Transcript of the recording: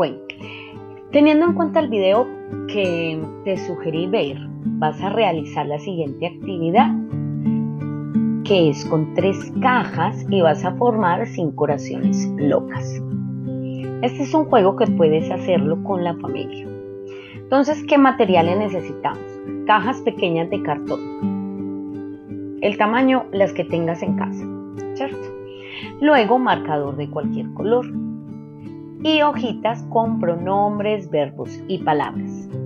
Bueno, teniendo en cuenta el video que te sugerí ver, vas a realizar la siguiente actividad, que es con 3 cajas y vas a formar 5 oraciones locas. Este es un juego que puedes hacerlo con la familia. Entonces, ¿qué materiales necesitamos? Cajas pequeñas de cartón. El tamaño, las que tengas en casa, ¿cierto? Luego, marcador de cualquier color. Y hojitas con pronombres, verbos y palabras.